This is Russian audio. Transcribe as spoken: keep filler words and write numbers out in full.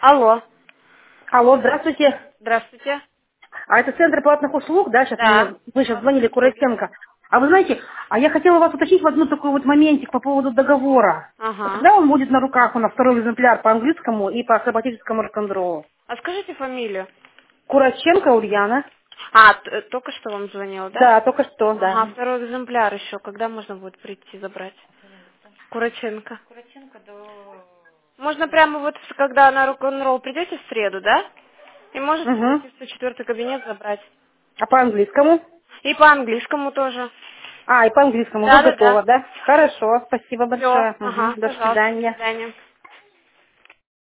Алло. Алло, здравствуйте. Здравствуйте. А это центр платных услуг, да? Сейчас Да. мне, вы сейчас Платные звонили, услуги. Курасенко. А вы знаете, а я хотела вас уточнить в одну такой вот моментик по поводу договора. Ага. Когда он будет на руках, у нас второй экземпляр по английскому и по акробатическому рок-н-роллу? А скажите фамилию. Кураченко Ульяна. А, т- э, только что вам звонила, да? Да, только что, да. Ага, второй экземпляр еще. Когда можно будет прийти забрать? Кураченко. Можно прямо вот, с- когда на рок-н-ролл придете в среду, да? И можете Угу. зайти в сто четвёртый кабинет забрать. А по английскому? И по английскому тоже. А, и по английскому уже Да, да, да. готово, да? Хорошо, спасибо Все. большое. Мгм. Ага, До пожалуйста, до свидания. свидания.